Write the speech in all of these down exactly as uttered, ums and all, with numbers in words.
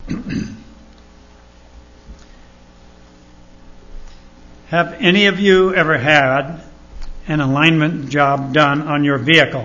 Have any of you ever had an alignment job done on your vehicle?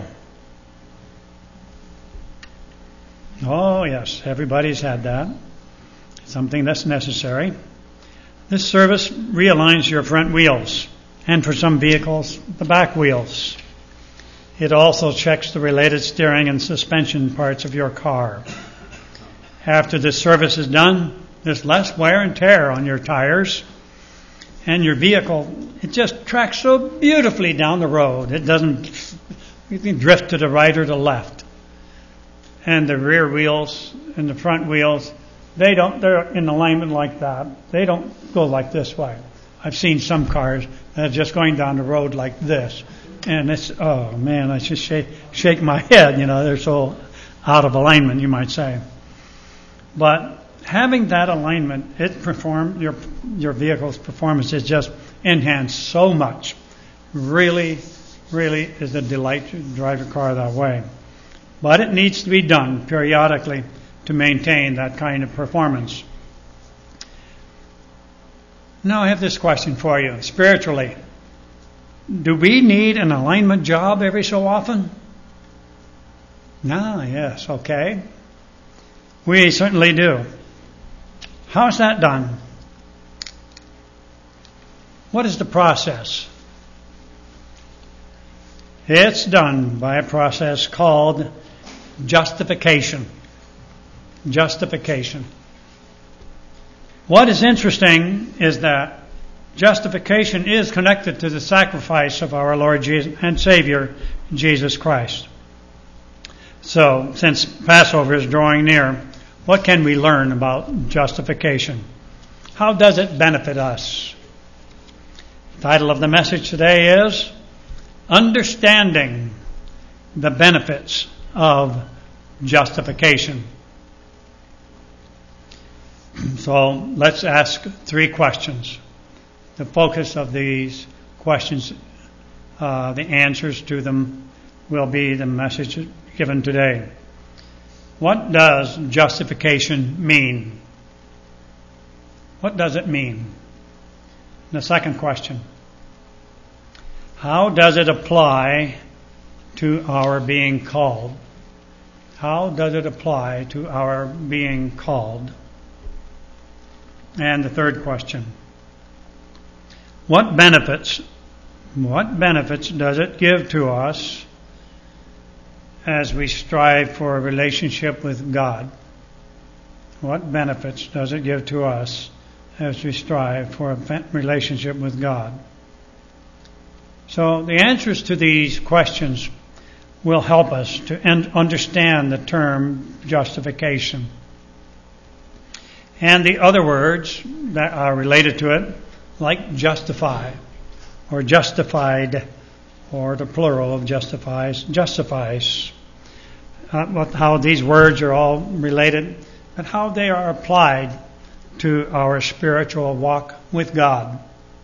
Oh, yes, everybody's had that. Something that's necessary. This service realigns your front wheels, and for some vehicles, the back wheels. It also checks the related steering and suspension parts of your car. After this service is done, there's less wear and tear on your tires, and your vehicle, it just tracks so beautifully down the road. It doesn't, you can drift to the right or the left. And the rear wheels and the front wheels, they don't, they're in alignment like that. They don't go like this way. I've seen some cars that are just going down the road like this. And it's, oh man, I just shake, shake my head, you know, they're so out of alignment, you might say. But having that alignment, it perform your your vehicle's performance is just enhanced so much. Really, really is a delight to drive your car that way. But it needs to be done periodically to maintain that kind of performance. Now I have this question for you. Spiritually, do we need an alignment job every so often? No, yes, okay. We certainly do. How's that done? What is the process? It's done by a process called justification. Justification. What is interesting is that justification is connected to the sacrifice of our Lord Jesus and Savior, Jesus Christ. So, since Passover is drawing near, what can we learn about justification? How does it benefit us? The title of the message today is Understanding the Benefits of Justification. So let's ask three questions. The focus of these questions, uh, the answers to them, will be the message given today. What does justification mean? What does it mean? The second question, how does it apply to our being called? How does it apply to our being called? And the third question, what benefits, what benefits does it give to us as we strive for a relationship with God? What benefits does it give to us as we strive for a relationship with God? So the answers to these questions will help us to understand the term justification and the other words that are related to it, like justify or justified, or the plural of justifies, justifies. Uh, how these words are all related, but how they are applied to our spiritual walk with God.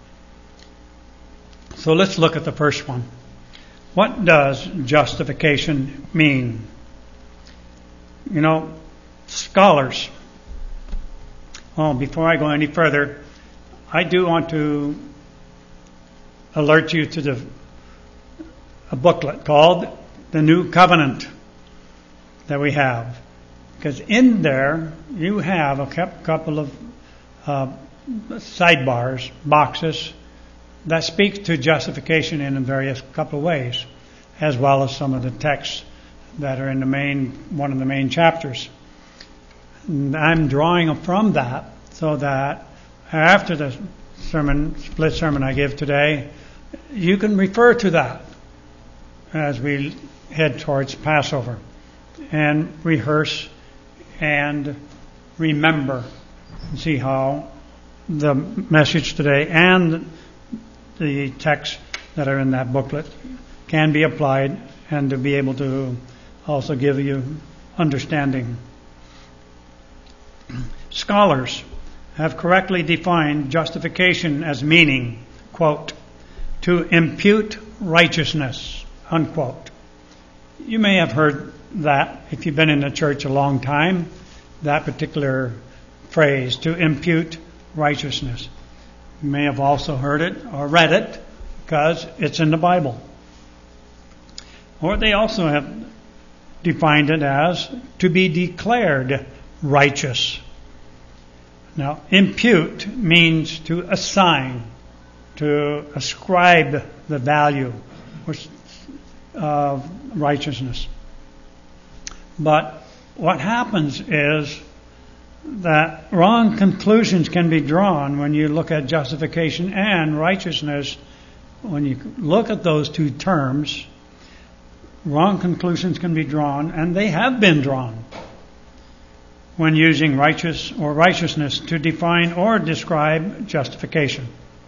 So let's look at the first one. What does justification mean? You know, scholars. Oh, before I go any further, I do want to alert you to the a booklet called The New Covenant that we have. Because in there you have a couple of uh, sidebars, boxes, that speak to justification in a various couple of ways, as well as some of the texts that are in the main, one of the main chapters. And I'm drawing from that so that after the sermon, split sermon I give today, you can refer to that as we head towards Passover and rehearse and remember and see how the message today and the texts that are in that booklet can be applied and to be able to also give you understanding. Scholars have correctly defined justification as meaning, quote, to impute righteousness, unquote. You may have heard that if you've been in the church a long time, that particular phrase, to impute righteousness. You may have also heard it or read it because it's in the Bible. Or they also have defined it as to be declared righteous. Now, impute means to assign, to ascribe the value of righteousness. But what happens is that wrong conclusions can be drawn when you look at justification and righteousness. When you look at those two terms, wrong conclusions can be drawn, and they have been drawn when using righteous or righteousness to define or describe justification.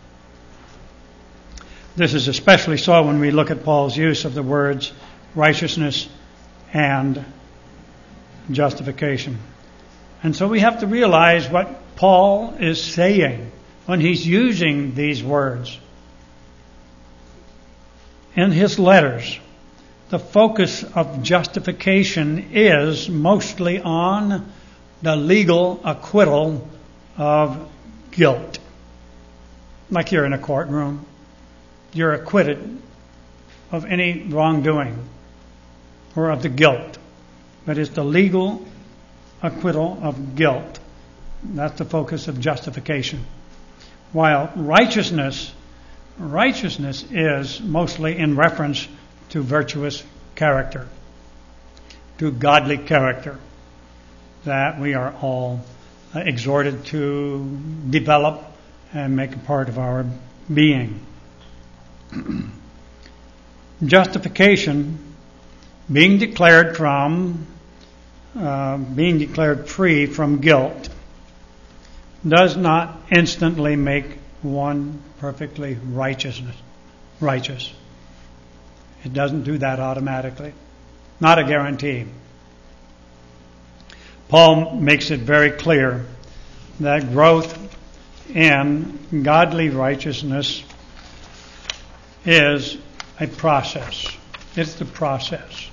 This is especially so when we look at Paul's use of the words righteousness and justification. And so we have to realize what Paul is saying when he's using these words. In his letters, the focus of justification is mostly on the legal acquittal of guilt. Like you're in a courtroom, you're acquitted of any wrongdoing or of the guilt. But it's the legal acquittal of guilt. That's the focus of justification. While righteousness, righteousness is mostly in reference to virtuous character, to godly character that we are all exhorted to develop and make a part of our being. Justification, being declared from, uh, being declared free from guilt, does not instantly make one perfectly righteousness, righteous. It doesn't do that automatically. Not a guarantee. Paul makes it very clear that growth in godly righteousness is a process. It's the process.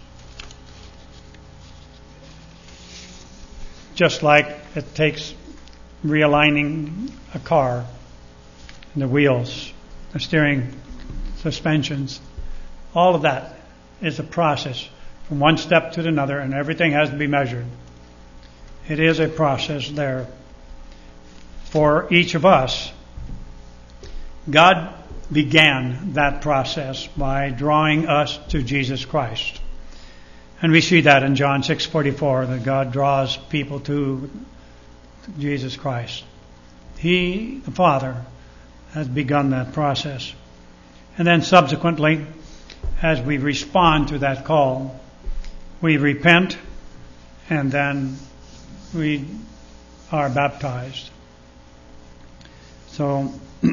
Just like it takes realigning a car, the wheels, the steering, suspensions, all of that is a process from one step to another, and everything has to be measured. It is a process there for each of us. God began that process by drawing us to Jesus Christ. And we see that in John six forty-four, that God draws people to Jesus Christ. He, the Father, has begun that process. And then subsequently, as we respond to that call, we repent and then we are baptized. So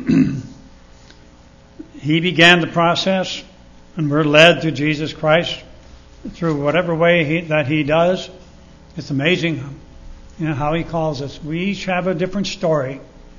He began the process, and we're led to Jesus Christ through whatever way he, that He does. It's amazing, you know, how He calls us. We each have a different story.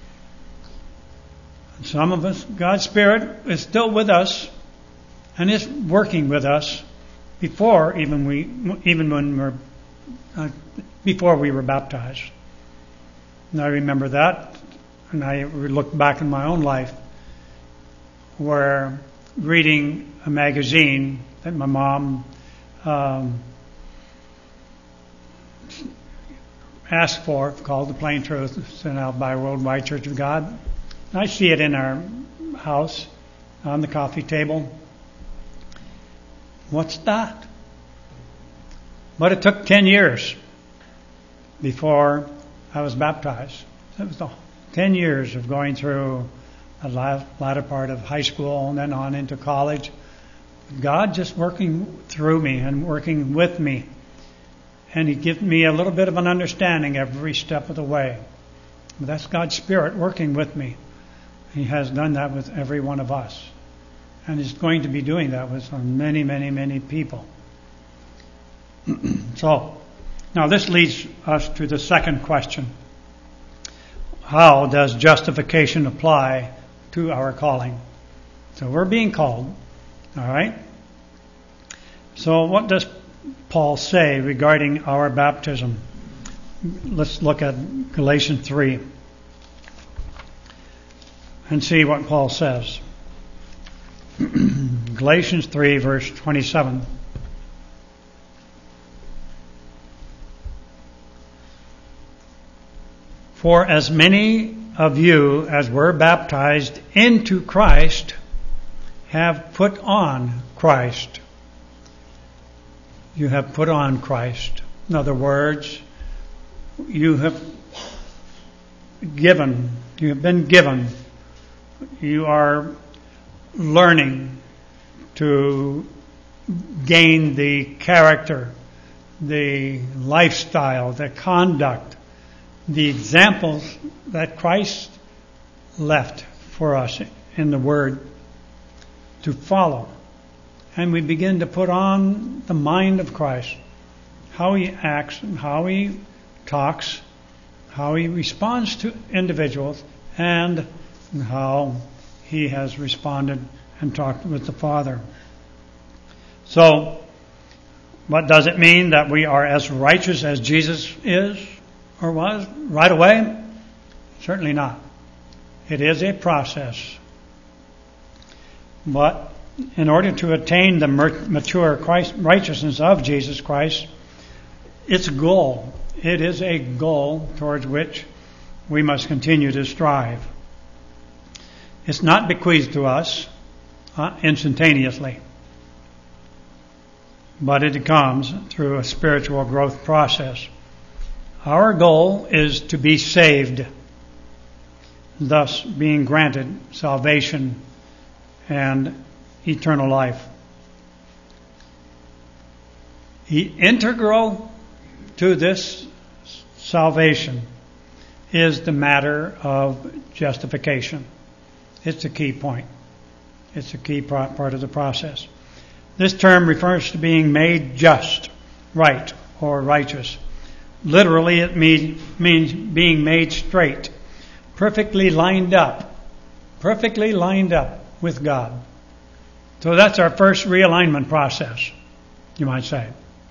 Some of us, God's Spirit is still with us and is working with us before even we, even when we're uh, before we were baptized. And I remember that, and I look back in my own life, where reading a magazine that my mom um, asked for, called The Plain Truth, sent out by Worldwide Church of God. And I see it in our house on the coffee table. What's that? But it took ten years before I was baptized. It was the ten years of going through a latter part of high school and then on into college. God just working through me and working with me. And He gives me a little bit of an understanding every step of the way. But that's God's Spirit working with me. He has done that with every one of us. And He's going to be doing that with many, many, many people. So, now this leads us to the second question. How does justification apply to our calling? So we're being called, all right? So what does Paul say regarding our baptism? let's look at Galatians three and see what Paul says. Galatians three, verse twenty-seven. For as many of you as were baptized into Christ have put on Christ. You have put on Christ. In other words, you have given, you have been given, you are learning to gain the character, the lifestyle, the conduct, the examples that Christ left for us in the Word to follow. And we begin to put on the mind of Christ, how He acts and how He talks, how He responds to individuals, and how He has responded and talked with the Father. So, what does it mean that we are as righteous as Jesus is or was right away? Certainly not. It is a process. But in order to attain the mature Christ, righteousness of Jesus Christ, its goal, it is a goal towards which we must continue to strive. It's not bequeathed to us uh, instantaneously, but it comes through a spiritual growth process. Our goal is to be saved, thus being granted salvation and eternal life. The integral to this salvation is the matter of justification. It's a key point. It's a key part of the process. This term refers to being made just, right, or righteous. Literally, it mean, means being made straight, perfectly lined up, perfectly lined up with God. So that's our first realignment process, you might say.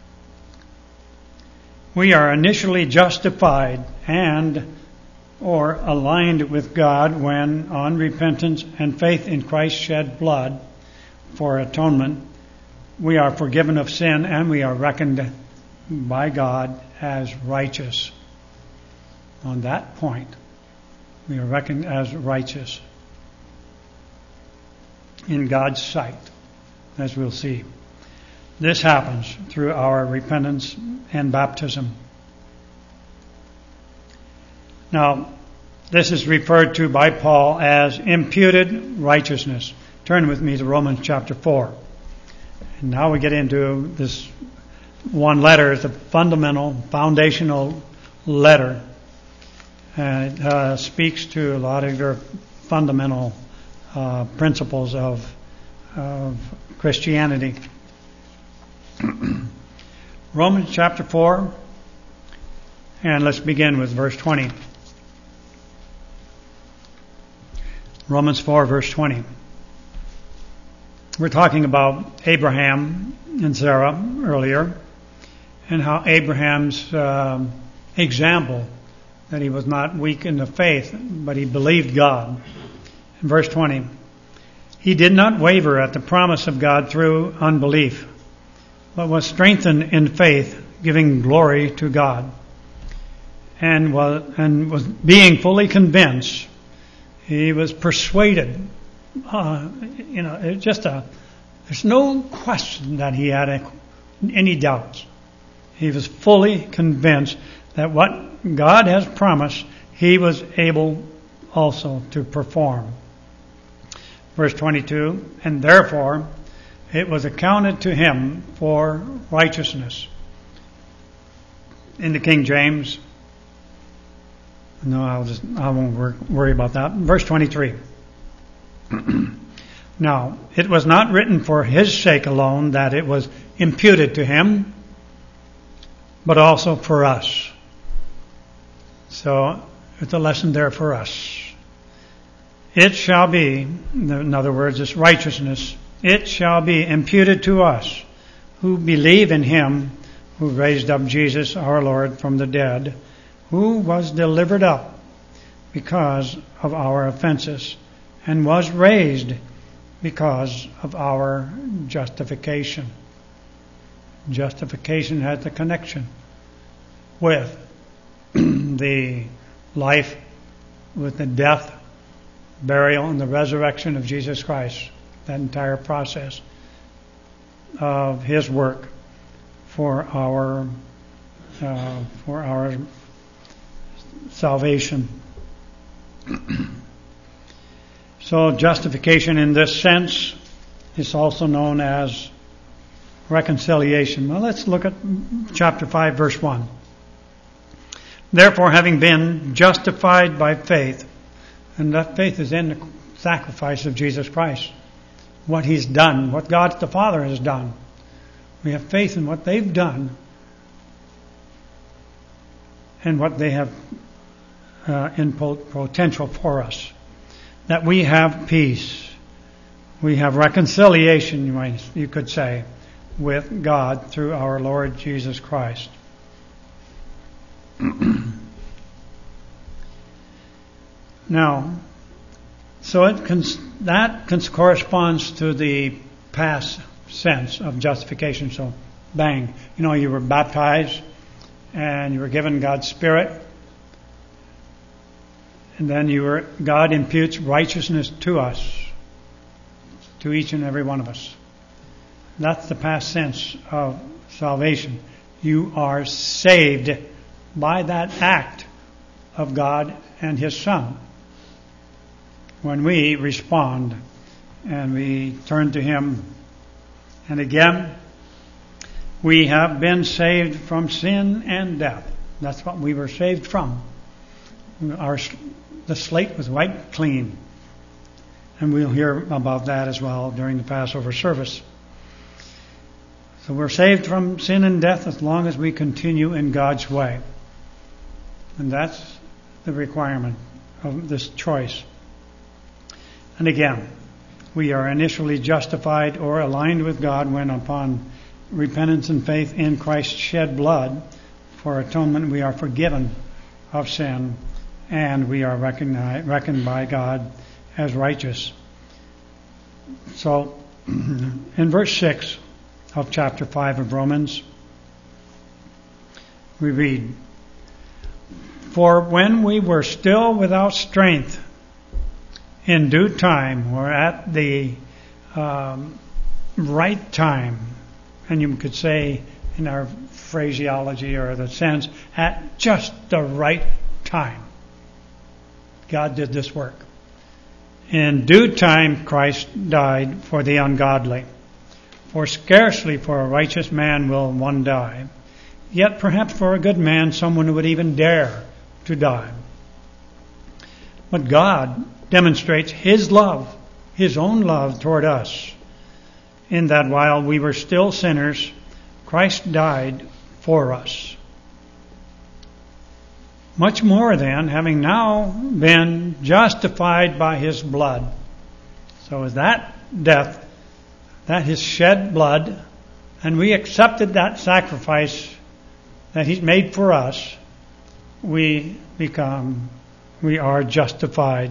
We are initially justified and or aligned with God when, on repentance and faith in Christ's shed blood for atonement, we are forgiven of sin and we are reckoned by God as righteous. On that point, we are reckoned as righteous in God's sight, as we'll see. This happens through our repentance and baptism. Now, this is referred to by Paul as imputed righteousness. Turn with me to Romans chapter four. And now we get into this one letter. It's a fundamental, foundational letter. And it uh, speaks to a lot of your fundamental uh, principles of, of Christianity. Romans chapter four, and let's begin with verse twenty. Romans four, verse twenty. We're talking about Abraham and Sarah earlier, and how Abraham's um, example, that he was not weak in the faith, but he believed God. In verse twenty, he did not waver at the promise of God through unbelief, but was strengthened in faith, giving glory to God, and was and was being fully convinced. He was persuaded. Uh, you know, it just a. There's no question that he had a, any doubts. He was fully convinced that what God has promised, he was able also to perform. Verse twenty-two, and therefore it was accounted to him for righteousness. In the King James, no, I'll just I won't wor- worry about that. Verse twenty-three. Now, it was not written for his sake alone that it was imputed to him, but also for us. So, it's a lesson there for us. It shall be, in other words, this righteousness, it shall be imputed to us who believe in him who raised up Jesus our Lord from the dead, who was delivered up because of our offenses and was raised because of our justification. Justification has a connection with the life, with the death, burial, and the resurrection of Jesus Christ. That entire process of His work for our uh, for our salvation. So justification in this sense is also known as reconciliation. Well, let's look at chapter five, verse one. Therefore, having been justified by faith, and that faith is in the sacrifice of Jesus Christ, what He's done, what God the Father has done. We have faith in what they've done and what they have uh, in potential for us. That we have peace. We have reconciliation, you might, you could say, with God through our Lord Jesus Christ. Now, so it cons- that cons- corresponds to the past sense of justification. So, bang, you know, you were baptized and you were given God's Spirit, and then you were God imputes righteousness to us, to each and every one of us. That's the past sense of salvation. You are saved by that act of God and His Son. When we respond and we turn to Him, and again, we have been saved from sin and death. That's what we were saved from. Our the slate was wiped clean, and we'll hear about that as well during the Passover service. So we're saved from sin and death as long as we continue in God's way. And that's the requirement of this choice. And again, we are initially justified or aligned with God when, upon repentance and faith in Christ's shed blood for atonement, we are forgiven of sin and we are recognized, reckoned by God as righteous. So, in verse six of chapter five of Romans, we read, "For when we were still without strength, in due time," or at the um, right time, and you could say in our phraseology or the sense, at just the right time, God did this work. In due time, Christ died for the ungodly. For scarcely for a righteous man will one die, yet perhaps for a good man someone would even dare to die. But God demonstrates His love, His own love toward us, in that while we were still sinners, Christ died for us. Much more then, having now been justified by His blood. So is that death, that His shed blood, and we accepted that sacrifice that He's made for us, we become, we are justified.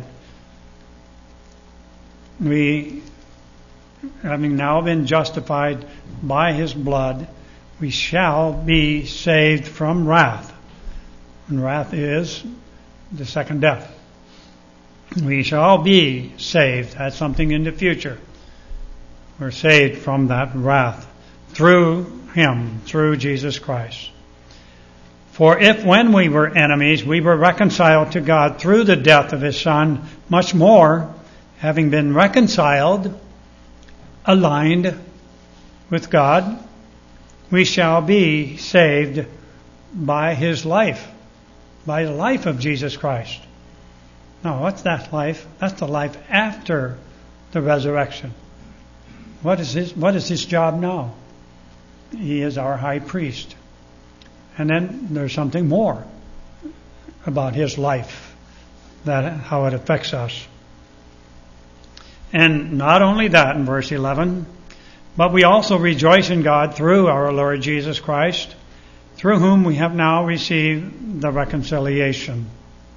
We, having now been justified by His blood, we shall be saved from wrath. And wrath is the second death. We shall be saved. That's something in the future. We're saved from that wrath through Him, through Jesus Christ. For if when we were enemies, we were reconciled to God through the death of His Son, much more, having been reconciled, aligned with God, we shall be saved by His life, by the life of Jesus Christ. Now, what's that life? That's the life after the resurrection. What is his, what is his job now? He is our high priest. And then there's something more about His life, that how it affects us. And not only that, in verse eleven, but we also rejoice in God through our Lord Jesus Christ, through whom we have now received the reconciliation.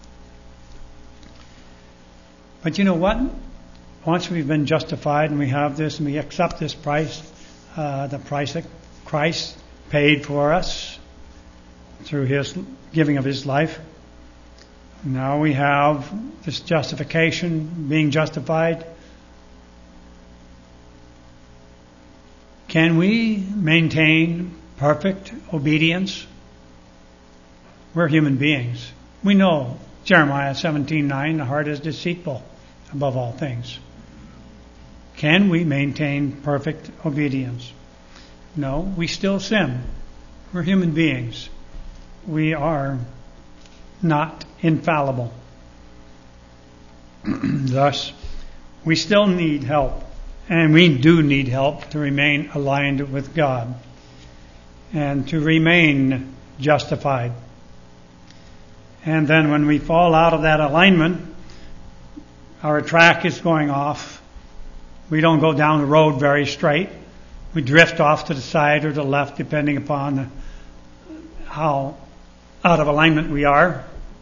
But you know what? Once we've been justified and we have this and we accept this price, uh, the price that Christ paid for us through His giving of His life, now we have this justification, being justified. Can we maintain perfect obedience? We're human beings. We know Jeremiah seventeen nine, the heart is deceitful above all things. Can we maintain perfect obedience? No, we still sin. We're human beings. We are not infallible. Thus, we still need help. And we do need help to remain aligned with God and to remain justified. And then when we fall out of that alignment, our track is going off. We don't go down the road very straight. We drift off to the side or the left, depending upon how out of alignment we are.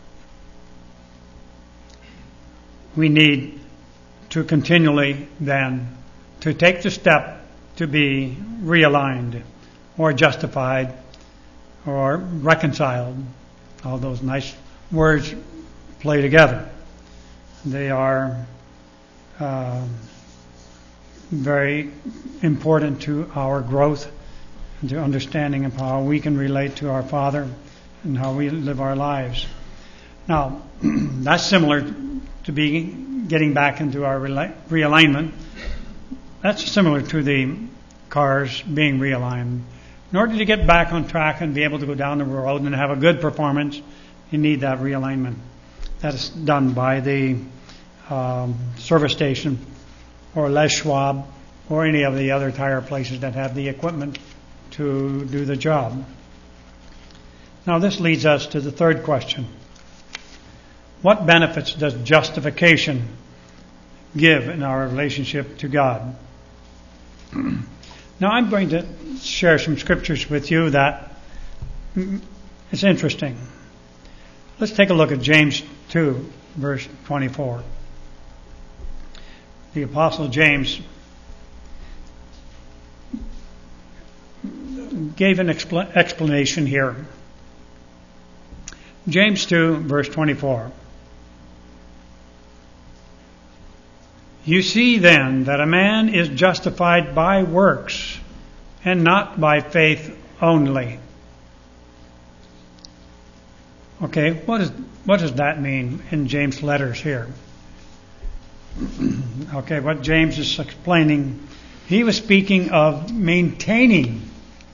We need to continually then to take the step to be realigned or justified or reconciled. All those nice words play together. They are uh, very important to our growth and to understanding of how we can relate to our Father and how we live our lives. Now, that's similar to be getting back into our realignment. That's similar to the cars being realigned. In order to get back on track and be able to go down the road and have a good performance, you need that realignment. That is done by the um, service station or Les Schwab or any of the other tire places that have the equipment to do the job. Now this leads us to the third question. What benefits does justification give in our relationship to God? Now I'm going to share some scriptures with you that is interesting. Let's take a look at James two, verse twenty-four. The Apostle James gave an expl- explanation here. James two, verse twenty-four. You see then that a man is justified by works and not by faith only. Okay, what is what does that mean in James' letters here? Okay, what James is explaining, he was speaking of maintaining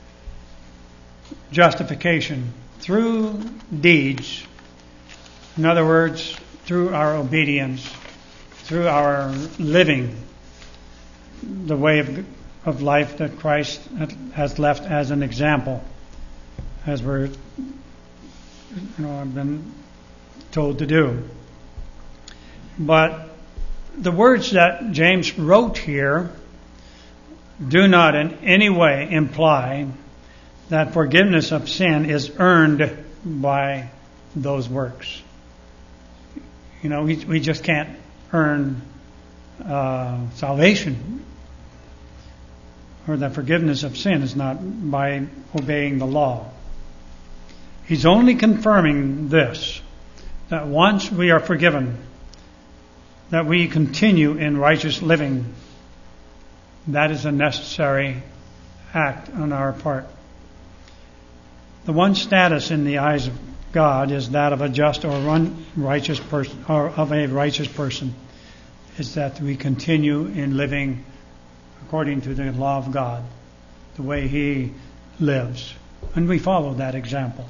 justification through deeds. In other words, through our obedience, through our living the way of, of life that Christ has left as an example, as we're, you know, I've been told to do. But the words that James wrote here do not in any way imply that forgiveness of sin is earned by those works. You know, we, we just can't earn uh, salvation, or that forgiveness of sin is not by obeying the law. He's only confirming this, that once we are forgiven, that we continue in righteous living. That is a necessary act on our part. The one status in the eyes of God is that of a just or unrighteous person, or of a righteous person, is that we continue in living according to the law of God, the way He lives, and we follow that example.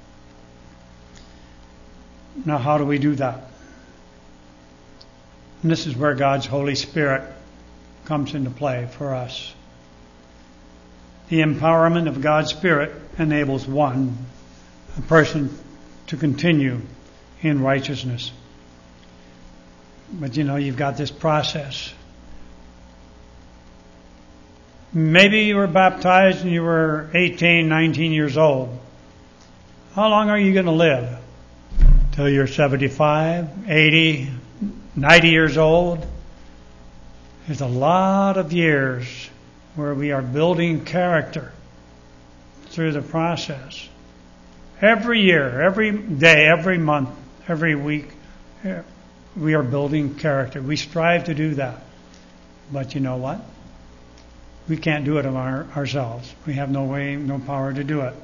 Now, how do we do that? And this is where God's Holy Spirit comes into play for us. The empowerment of God's Spirit enables one, a person, to continue in righteousness. But you know, you've got this process. Maybe you were baptized and you were eighteen, nineteen years old. How long are you going to live? Till you're seventy-five, eighty, ninety years old? There's a lot of years where we are building character through the process. Every year, every day, every month, every week, we are building character. We strive to do that. But you know what? We can't do it of our, ourselves. We have no way, no power to do it.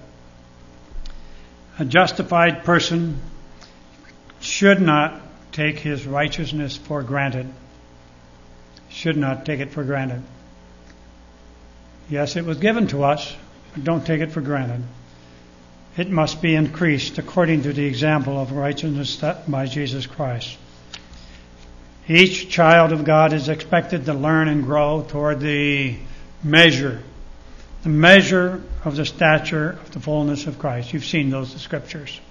A justified person should not take his righteousness for granted. Should not take it for granted. Yes, it was given to us, but don't take it for granted. It must be increased according to the example of righteousness set by Jesus Christ. Each child of God is expected to learn and grow toward the measure, the measure of the stature of the fullness of Christ. You've seen those in scriptures.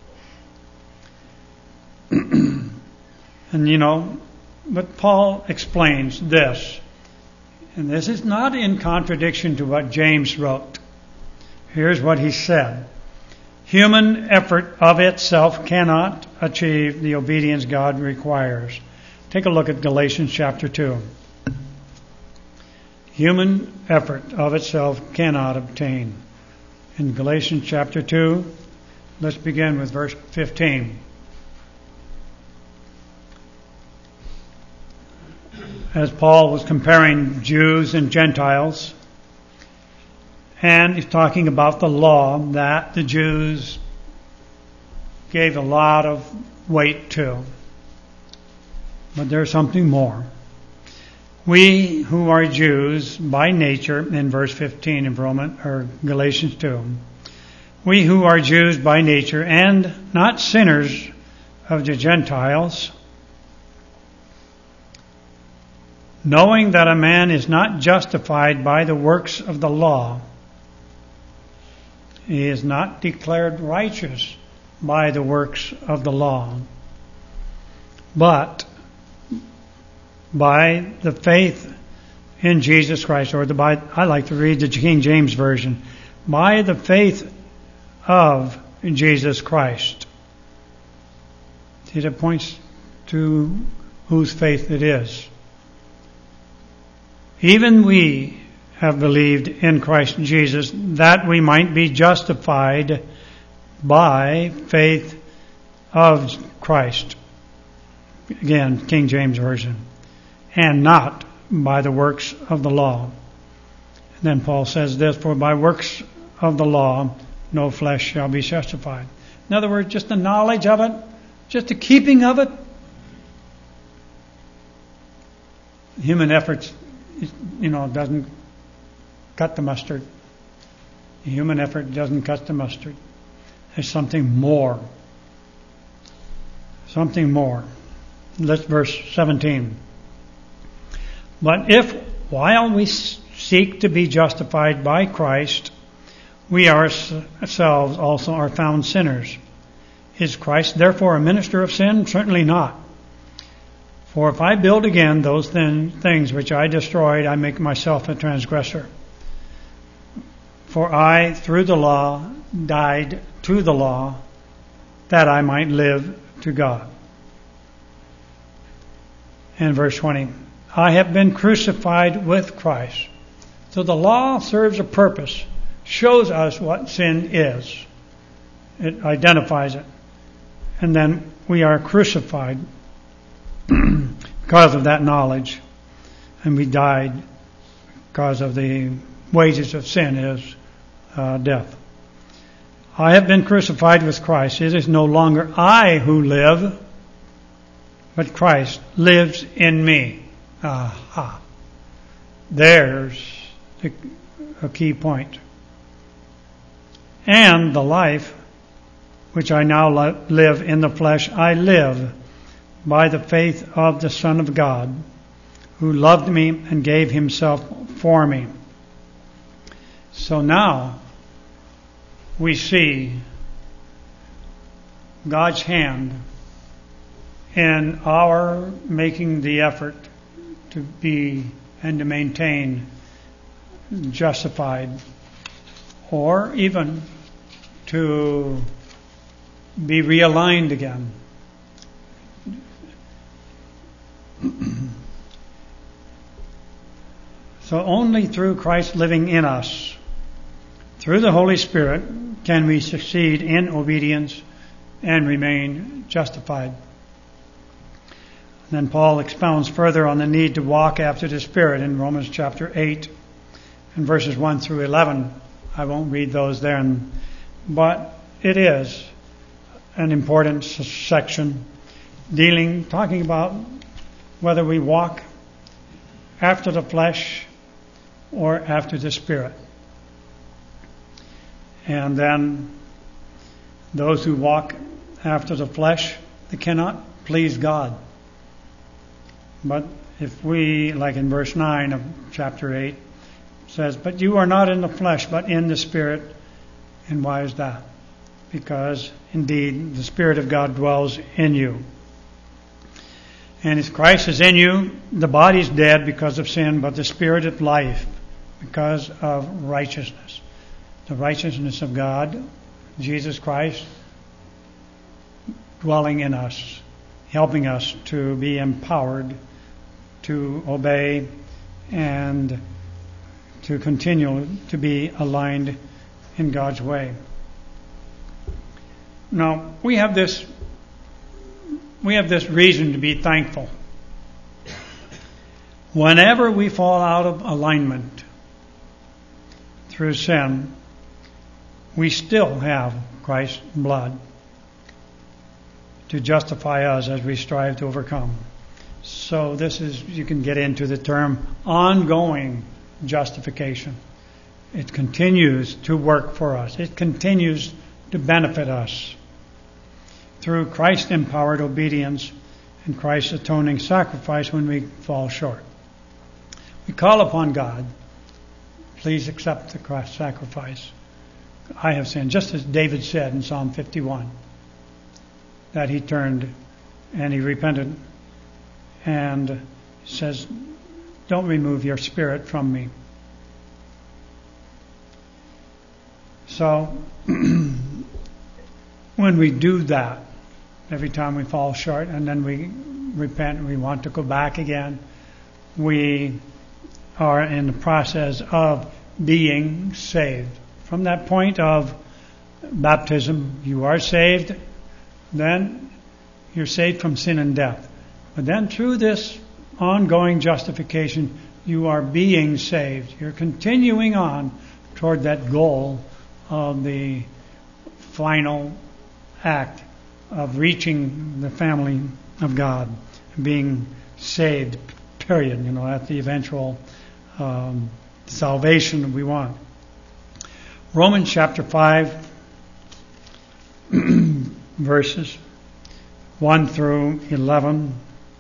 And you know, but Paul explains this, and this is not in contradiction to what James wrote. Here's what he said. Human effort of itself cannot achieve the obedience God requires. Take a look at Galatians chapter two. Human effort of itself cannot obtain. In Galatians chapter two, let's begin with verse fifteen. As Paul was comparing Jews and Gentiles, and he's talking about the law that the Jews gave a lot of weight to. But there's something more. We who are Jews by nature, in verse fifteen in Roman or Galatians two, we who are Jews by nature and not sinners of the Gentiles, knowing that a man is not justified by the works of the law, he is not declared righteous by the works of the law, but by the faith in Jesus Christ, or the by, I like to read the King James Version, by the faith of Jesus Christ. See, that points to whose faith it is. Even we have believed in Christ Jesus that we might be justified by faith of Christ. Again, King James Version. And not by the works of the law. And then Paul says this, for by works of the law no flesh shall be justified. In other words, just the knowledge of it, just the keeping of it. Human efforts, you know, doesn't cut the mustard. Human effort doesn't cut the mustard. There's something more. Something more. Let's verse seventeen. But if, while we seek to be justified by Christ, we ourselves also are found sinners, is Christ therefore a minister of sin? Certainly not. For if I build again those thin things which I destroyed, I make myself a transgressor. For I, through the law, died to the law, that I might live to God. And verse twenty. I have been crucified with Christ. So the law serves a purpose, shows us what sin is. It identifies it. And then we are crucified because of that knowledge. And we died because of the wages of sin is uh, death. I have been crucified with Christ. It is no longer I who live, but Christ lives in me. Aha. There's the, a key point. And the life which I now li- live in the flesh, I live by the faith of the Son of God, who loved me and gave himself for me. So now we see God's hand in our making the effort to be and to maintain justified, or even to be realigned again. So only through Christ living in us, through the Holy Spirit, can we succeed in obedience and remain justified. And then Paul expounds further on the need to walk after the Spirit in Romans chapter eight and verses one through eleven. I won't read those then, but it is an important section dealing, talking about whether we walk after the flesh or after the Spirit. And then those who walk after the flesh, they cannot please God. But if we, like in verse nine of chapter eight, says, but you are not in the flesh, but in the Spirit. And why is that? Because indeed the Spirit of God dwells in you. And if Christ is in you, the body is dead because of sin, but the Spirit of life because of righteousness. The righteousness of God, Jesus Christ, dwelling in us, helping us to be empowered to obey and to continue to be aligned in God's way. Now, we have this we have this reason to be thankful. Whenever we fall out of alignment through sin, we still have Christ's blood to justify us as we strive to overcome. So this is, you can get into the term ongoing justification. It continues to work for us. It continues to benefit us through Christ's empowered obedience and Christ's atoning sacrifice when we fall short. We call upon God, please accept the Christ sacrifice. I have sinned, just as David said in Psalm fifty-one, that he turned and he repented and says, don't remove your Spirit from me. So, when we do that, every time we fall short and then we repent and we want to go back again, we are in the process of being saved. From that point of baptism, you are saved, then you're saved from sin and death. But then through this ongoing justification, you are being saved. You're continuing on toward that goal of the final act of reaching the family of God, being saved, period, you know, at the eventual um, salvation we want. Romans chapter five, verses one through eleven.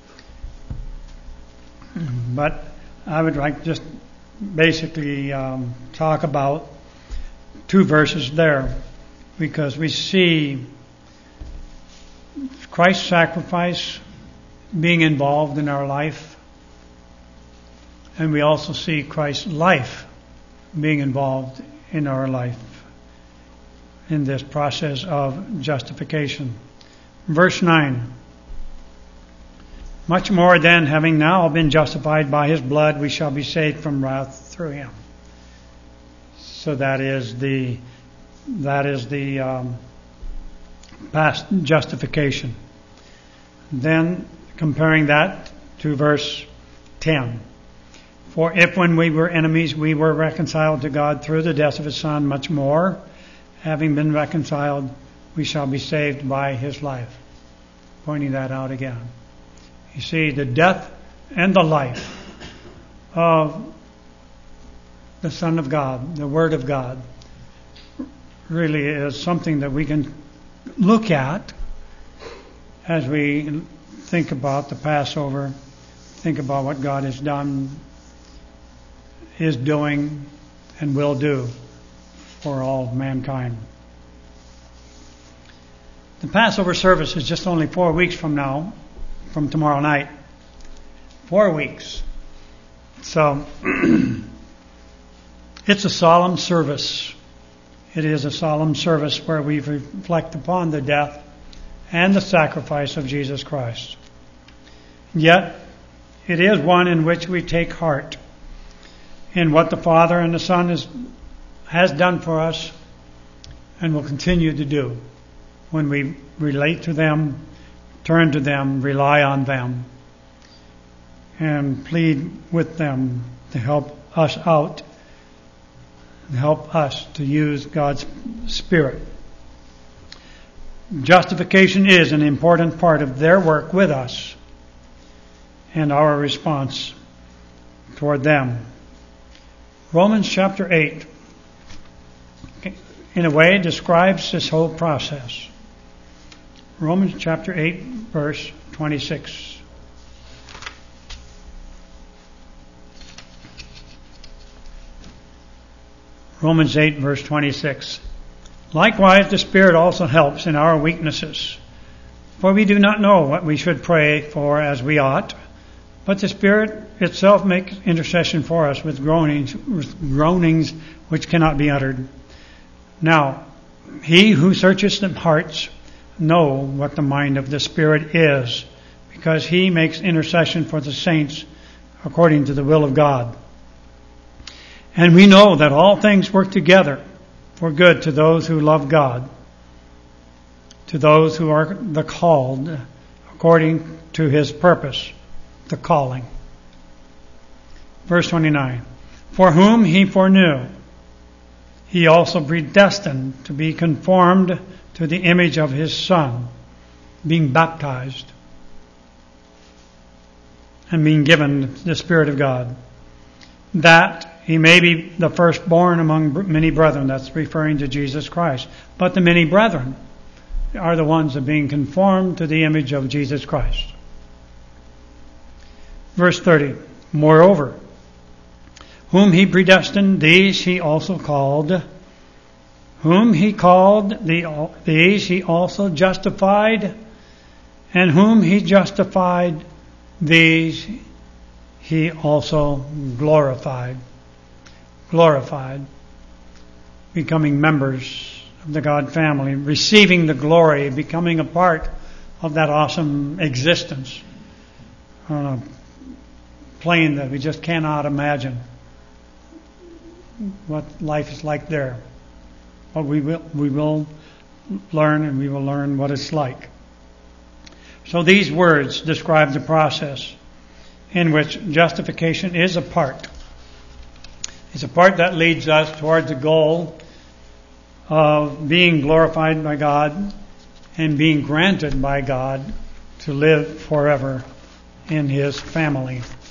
But I would like just basically um, talk about two verses there, because we see Christ's sacrifice being involved in our life, and we also see Christ's life being involved in our life in this process of justification. Verse nine. Much more then, having now been justified by his blood, we shall be saved from wrath through him. So that is the that is the um, past justification. Then comparing that to verse ten. For if when we were enemies we were reconciled to God through the death of his Son, much more, having been reconciled, we shall be saved by his life. Pointing that out again. You see, the death and the life of the Son of God, the Word of God, really is something that we can look at as we think about the Passover, think about what God has done, is doing, and will do for all mankind. The Passover service is just only four weeks from now, from tomorrow night. Four weeks. So, it's a solemn service. It is a solemn service where we reflect upon the death and the sacrifice of Jesus Christ. Yet, it is one in which we take heart in what the Father and the Son is, has done for us and will continue to do when we relate to them, turn to them, rely on them, and plead with them to help us out, and help us to use God's Spirit. Justification is an important part of their work with us and our response toward them. Romans chapter eight, in a way, describes this whole process. Romans chapter eight, verse twenty-six. Romans eight, verse twenty-six. Likewise, the Spirit also helps in our weaknesses. For we do not know what we should pray for as we ought, but the Spirit itself makes intercession for us with groanings, with groanings which cannot be uttered. Now, He who searches the hearts knows what the mind of the Spirit is, because He makes intercession for the saints according to the will of God. And we know that all things work together for good to those who love God, to those who are the called according to His purpose, the calling. Verse twenty-nine. For whom He foreknew, He also predestined to be conformed to the image of His Son, being baptized and being given the Spirit of God, that He may be the firstborn among many brethren. That's referring to Jesus Christ. But the many brethren are the ones that are being conformed to the image of Jesus Christ. Verse thirty. Moreover, whom He predestined, these He also called. Whom He called, these He also justified. And whom He justified, these He also glorified. Glorified. Becoming members of the God family. Receiving the glory. Becoming a part of that awesome existence. On a plane that we just cannot imagine what life is like there. But we will, we will learn, and we will learn what it's like. So these words describe the process in which justification is a part. It's a part that leads us towards the goal of being glorified by God and being granted by God to live forever in His family.